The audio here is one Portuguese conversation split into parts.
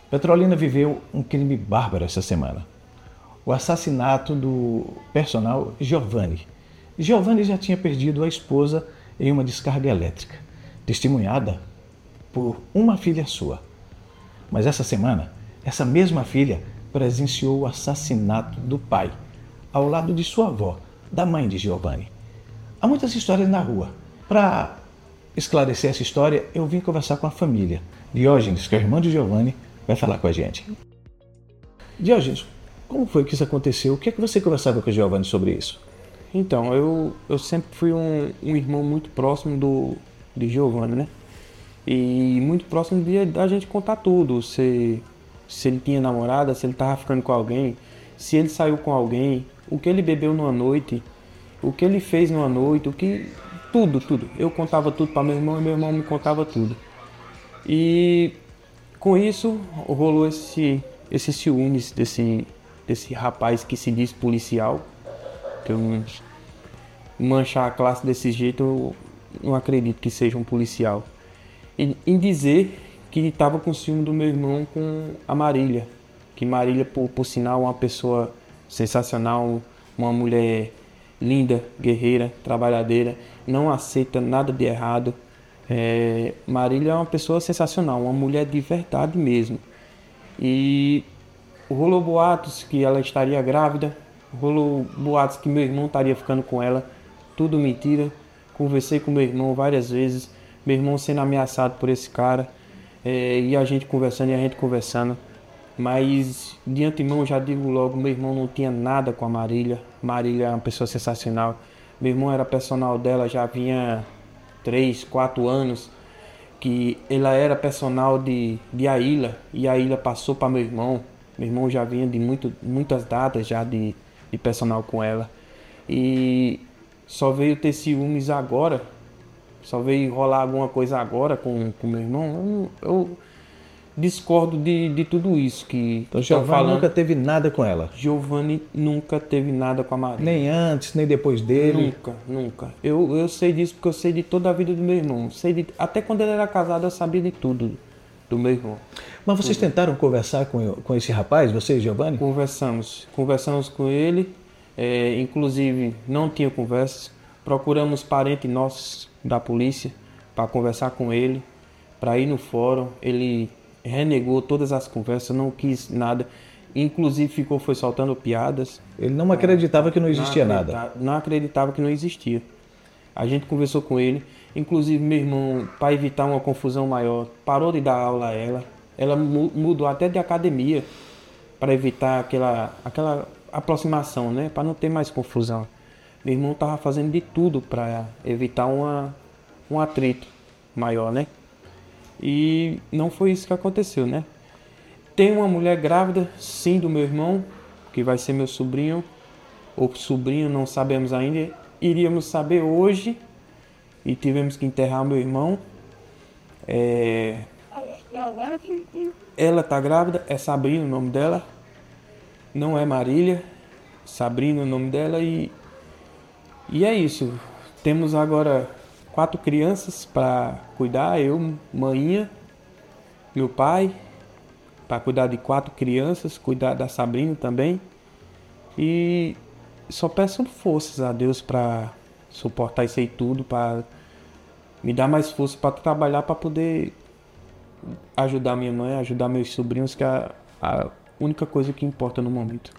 Petrolina viveu um crime bárbaro essa semana. O assassinato do personal Giovanni. Giovanni já tinha perdido a esposa em uma descarga elétrica, testemunhada por uma filha sua. Mas essa semana, essa mesma filha presenciou o assassinato do pai, ao lado de sua avó, da mãe de Giovanni. Há muitas histórias na rua. Para esclarecer essa história, eu vim conversar com a família. Diógenes, que é o irmão de Giovanni, vai falar com a gente. Diógenes, como foi que isso aconteceu? O que é que você conversava com o Giovanni sobre isso? Então, eu sempre fui um irmão muito próximo de Giovanni, né? E muito próximo da gente contar tudo. Se ele tinha namorada, se ele estava ficando com alguém, se ele saiu com alguém, o que ele bebeu numa noite, o que ele fez numa noite, tudo. Eu contava tudo para meu irmão e meu irmão me contava tudo. E com isso rolou esse ciúmes desse rapaz que se diz policial. Que eu manchar a classe desse jeito, eu não acredito que seja um policial. Em dizer que estava com ciúme do meu irmão com a Marília. Que Marília, por sinal, é uma pessoa sensacional, uma mulher linda, guerreira, trabalhadeira, não aceita nada de errado. Marília é uma pessoa sensacional, uma mulher de verdade mesmo. E rolou boatos que ela estaria grávida, rolou boatos que meu irmão estaria ficando com ela, tudo mentira. Conversei com meu irmão várias vezes, meu irmão sendo ameaçado por esse cara, e a gente conversando. Mas de antemão já digo logo, meu irmão não tinha nada com a Marília. Marília é uma pessoa sensacional. Meu irmão era personal dela já vinha 3, 4 anos, que ela era personal de Aila, e a Aila passou para meu irmão. Meu irmão já vinha de muitas datas já de personal com ela. E só veio ter ciúmes agora, só veio rolar alguma coisa agora com meu irmão. Eu discordo de tudo isso que Então Giovanni nunca teve nada com ela? Giovanni nunca teve nada com a Marília. Nem antes, nem depois dele? Nunca. Eu sei disso porque eu sei de toda a vida do meu irmão. Até quando ele era casado eu sabia de tudo do meu irmão. Mas vocês tentaram conversar com esse rapaz, você e Giovanni? Conversamos com ele, inclusive não tinha conversas. Procuramos parentes nossos da polícia para conversar com ele, para ir no fórum. Ele renegou todas as conversas, não quis nada, inclusive foi soltando piadas. Ele não acreditava que não existia nada. Não acreditava que não existia. A gente conversou com ele, inclusive meu irmão, para evitar uma confusão maior, parou de dar aula a ela. Ela mudou até de academia para evitar aquela aproximação, né? Para não ter mais confusão. Meu irmão estava fazendo de tudo para evitar um atrito maior, né? E não foi isso que aconteceu, né? Tem uma mulher grávida, sim, do meu irmão, que vai ser meu sobrinho, ou sobrinho, não sabemos ainda. Iríamos saber hoje e tivemos que enterrar meu irmão. Ela tá grávida, é Sabrina o nome dela, não é Marília, Sabrina o nome dela e é isso. Temos agora 4 crianças para cuidar, eu, maninha, meu pai, para cuidar de 4 crianças, cuidar da Sabrina também. E só peço forças a Deus para suportar isso aí tudo, para me dar mais força para trabalhar, para poder ajudar minha mãe, ajudar meus sobrinhos, que é a única coisa que importa no momento.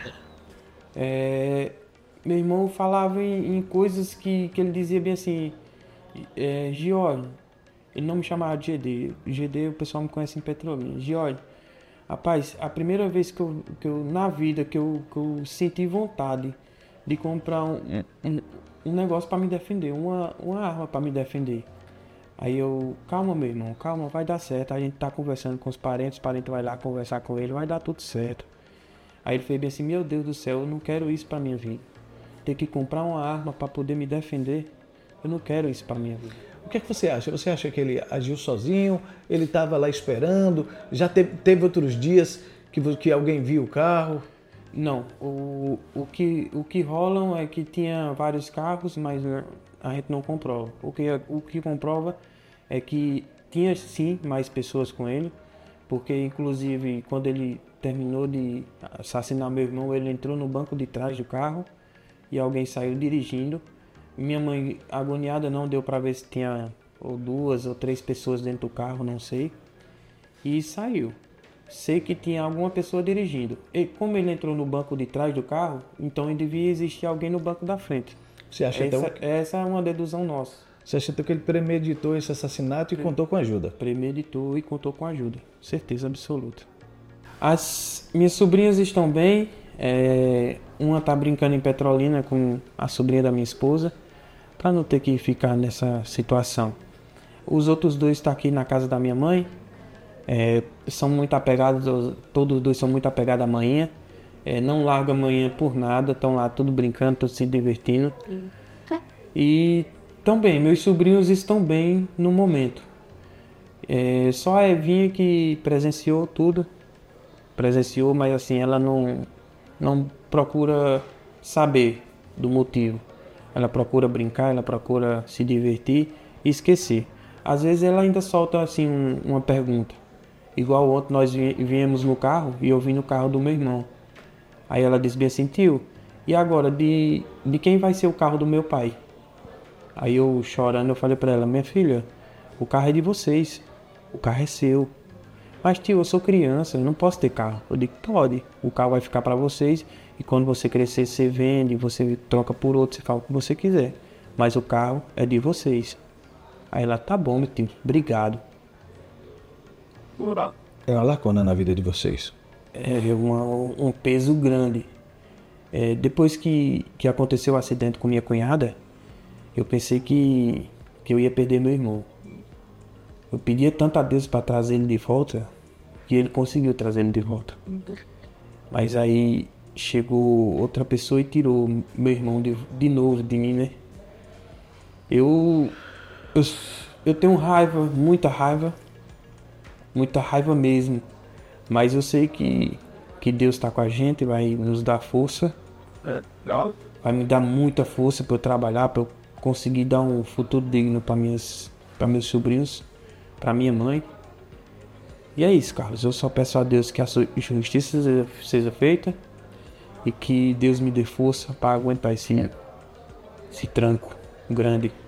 Meu irmão falava em coisas que ele dizia bem assim, Giorgio, ele não me chamava de GD, GD o pessoal me conhece em Petrolina. Giorgio, rapaz, a primeira vez que eu na vida que eu senti vontade de comprar um negócio para me defender, uma arma para me defender. Aí calma meu irmão, calma, vai dar certo. A gente tá conversando com os parentes vai lá conversar com ele, vai dar tudo certo. Aí ele fez bem assim, meu Deus do céu, eu não quero isso pra minha vida. Ter que comprar uma arma para poder me defender, eu não quero isso pra minha vida. O que é que você acha? Você acha que ele agiu sozinho? Ele estava lá esperando? Já teve outros dias que alguém viu o carro? Não, o que rolam é que tinha vários carros, mas a gente não comprova. O que comprova é que tinha sim mais pessoas com ele, porque inclusive quando ele terminou de assassinar meu irmão, ele entrou no banco de trás do carro e alguém saiu dirigindo. Minha mãe, agoniada, não deu para ver se tinha ou 2 ou 3 pessoas dentro do carro, não sei, e saiu. Sei que tinha alguma pessoa dirigindo. E como ele entrou no banco de trás do carro, então devia existir alguém no banco da frente. Você acha então Essa é uma dedução nossa. Você acha então que ele premeditou esse assassinato e contou com ajuda? Premeditou e contou com ajuda. Certeza absoluta. As minhas sobrinhas estão bem. Uma tá brincando em Petrolina com a sobrinha da minha esposa, para não ter que ficar nessa situação. Os outros 2 estão aqui na casa da minha mãe. São muito apegados, todos os 2 são muito apegados à manhã. Não largam a manhã por nada, estão lá tudo brincando, todos se divertindo. E estão bem, meus sobrinhos estão bem no momento. Só a Evinha que presenciou tudo. Presenciou, mas assim, ela não procura saber do motivo. Ela procura brincar, ela procura se divertir e esquecer. Às vezes ela ainda solta assim uma pergunta. Igual ontem nós viemos no carro e eu vim no carro do meu irmão. Aí ela disse bem assim: tio, e agora de quem vai ser o carro do meu pai? Aí eu chorando, eu falei pra ela: minha filha, o carro é de vocês, o carro é seu. Mas tio, eu sou criança, eu não posso ter carro. Eu digo: pode, o carro vai ficar pra vocês e quando você crescer você vende, você troca por outro, você fala o que você quiser. Mas o carro é de vocês. Aí ela: tá bom, meu tio, obrigado. É uma lacuna na vida de vocês. Um peso grande. Depois que aconteceu o acidente com minha cunhada, eu pensei que eu ia perder meu irmão. Eu pedia tanto a Deus para trazer ele de volta, que ele conseguiu trazer ele de volta. Mas aí chegou outra pessoa e tirou meu irmão de novo de mim, né? Eu tenho raiva, muita raiva mesmo. Mas eu sei que Deus está com a gente, vai nos dar força. Vai me dar muita força para eu trabalhar, para eu conseguir dar um futuro digno para meus sobrinhos, para minha mãe. E é isso, Carlos. Eu só peço a Deus que a justiça seja feita e que Deus me dê força para aguentar esse tranco grande.